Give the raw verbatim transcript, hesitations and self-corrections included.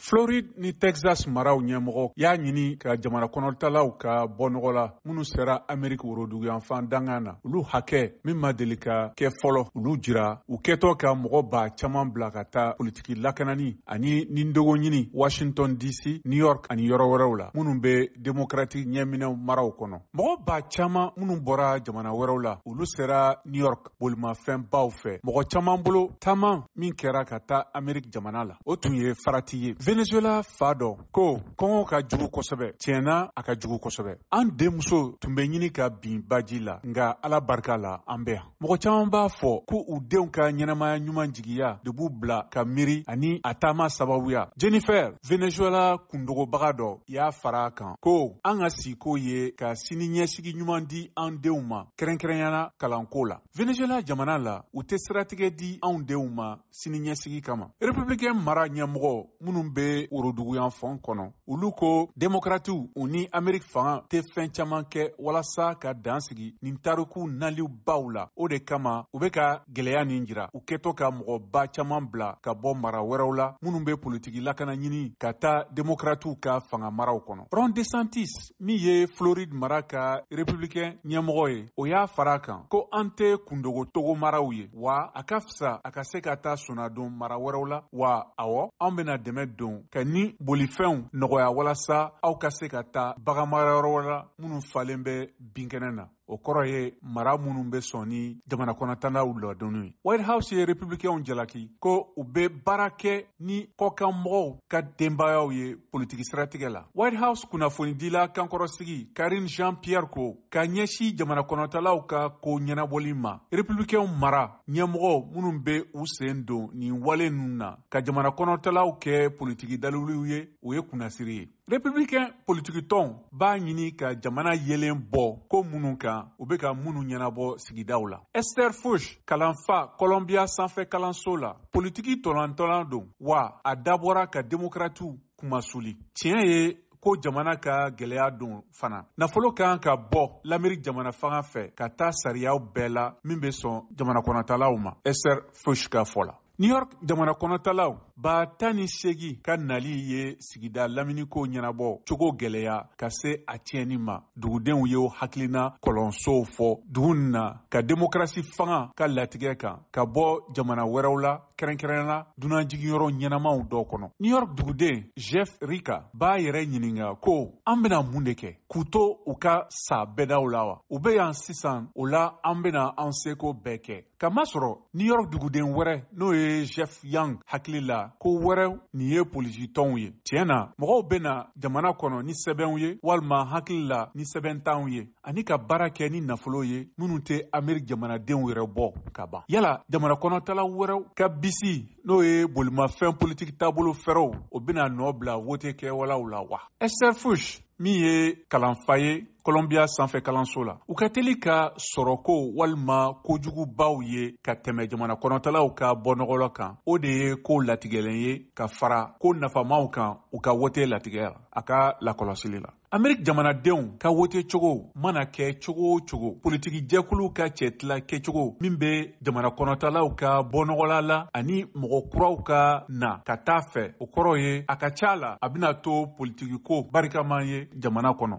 Floride ni Texas maraw ɲɛmɔgɔ y'a ɲini ka jamana kɔnɔtalaw ka bɔ nɔgɔ la minnu sera Ameriki woroduguyanfan dangan na olu hakɛ min ma deli ka kɛ fɔlɔ olu jira u kɛtɔ ka mɔgɔ ba caman bila ka taa politiki lakanani ani nindogo ɲini Washington D C, New York ani yɔrɔ wɛrɛw la minnu bɛ démocratique ɲɛminɛw maraw kɔnɔ. Mɔgɔ ba caman minnu bɔra jamana wɛrɛw la olu sera New York bolimafɛn baw fɛ. Mɔgɔ caman bolo taama min kɛra ka taa Ameriki jamana la o tun ye farati ye. Venezuela fa dɔ ko kɔngɔ ka jugu kosɛbɛ, tiɲɛna a ka jugu kosɛbɛ. An denmuso tun bɛ ɲini ka bin baji la nka ala barika la an bɛ yan. Mɔgɔ caman b'a fɔ ko u denw ka ɲɛnamaya ɲuman jigiya de b'u bila ka miiri ani a taama sababuya. Jennifer, Venezuela kundogobaga dɔ y'a fara a kan ko an ka siko ye ka sini ɲɛsigi ɲuman di an denw ma kɛrɛnkɛrɛnyana kalanko la. Venezuela jamana la u tɛ siratigɛ di anw denw ma sini ɲɛsigi kama. Républicain mara ɲɛmɔgɔ minnu bɛ woroduguyan fɔn kɔnɔ olu ko démocrates u ni Ameriki fanga tɛ fɛn caman kɛ walasa ka dan sigi nin tariku naliw baw la. O de kama u bɛ ka gɛlɛya nin jira u kɛtɔ ka mɔgɔba caman bila ka bɔ mara wɛrɛw la minnu bɛ politiki lakana ɲini ka taa démocrates ka fanga maraw kɔnɔ. Ron DeSantis min ye Floride mara ka républicain ɲɛmɔgɔ ye o y'a fara kan ko an tɛ kundogo togo maraw ye wa a ka fisa a ka se ka taa sonadon mara wɛrɛw la wa awɔ an bɛna dɛmɛ don ka ni bolifɛnw nɔgɔya walasa aw ka se ka taa baganmarayɔrɔ la minnu falen bɛ binkɛnɛ na. O kɔrɔ ye mara minnu bɛ sɔn ni jamana kɔnɔtanaw ladonni ye. White House ye républicainw jalaki ko u bɛ baara kɛ ni kɔkanmɔgɔw ka denbayaw ye politiki siratigɛ la. White House kunnafonidila kankɔrɔsigi Karine Jean-Pierre ko ka ɲɛsi jamana kɔnɔtalaw ka ko ɲɛnabɔli ma républicainw mara ɲɛmɔgɔw minnu bɛ u sen don nin wale ninnu na ka jamana kɔnɔtalaw kɛ politiki daliliw ye o ye kunnasiri ye. Républicain politikitɔnw b'a ɲini ka jamana yelen bɔ ko minnu kan u bɛ ka minnu ɲɛnabɔ sigidaw la. Esther Fuchs kalanfa Columbia sanfɛ kalanso la politiki tɔlantɔlan don wa a dabɔra ka démocrates kumasuli. Tiɲɛ ye ko jamana ka gɛlɛya don fana. Nafolo kan ka bɔ l'Amérique jamana fanga fɛ ka taa sariyaw bɛɛ la min bɛ sɔn jamana kɔnɔtalaw ma. Esther Fuchs ka fɔ la. New York jamana kɔnɔtalaw ba tan ni seegin ka nali ye sigida laminiko ɲɛnabɔ cogo gɛlɛya ka se a tiɲɛni ma. Dugudenw ye hakilina kɔlɔnsow fɔ dugu na ka démocratie fanga ka latigɛ kan ka bɔ jamana wɛrɛw la kɛrɛnkɛrɛnna dunanjigiyɔrɔ ɲɛnamaw dɔw kɔnɔ. New York duguden Jeff Rika b'a yɛrɛ ɲininka ko an bɛna mun de kɛ k'u to u ka sa bɛdaw la wa u bɛ yan sisan o la an bɛna an seko bɛɛ kɛ. Kamasɔrɔ New York duguden wɛrɛ n'o ye Jeff Young hakili la ko wɛrɛw nin ye politiki ye. Tiɲɛ na mɔgɔw bɛna jamana kɔnɔ ni sɛbɛnw ye walima hakili la ni sɛbɛn t'anw ye ani ka baara kɛ ni nafolo ye minnu tɛ Ameriki jamanadenw yɛrɛ bɔ ka ban. Yala jamana kɔnɔtala wɛrɛw ka bisi n'o ye bolimafɛn politiki taabolo fɛrɛw o bɛna nɔ bila wote kɛwalaw la wa? Esther Fuchs min ye kalanfa ye Columbia sanfɛ kalanso la u ka teli ka sɔrɔko walima kojugubaw ye ka tɛmɛ jamana kɔnɔtalaw ka bɔnɔgɔlɔ kan o de ye ko latigɛlen ye ka fara ko nafamaw kan u ka wote latigɛ a ka lakɔlɔsili la. Ameriki jamanadenw ka wote cogo mana kɛ cogo o cogo politiki jɛkulu ka cɛtila kɛcogo min bɛ jamana kɔnɔtalaw ka bɔnɔgɔla la ani mɔgɔ kuraw ka na ka taa fɛ o kɔrɔ ye a ka ca la a bɛna to politiki ko barikaman ye jamana kɔnɔ.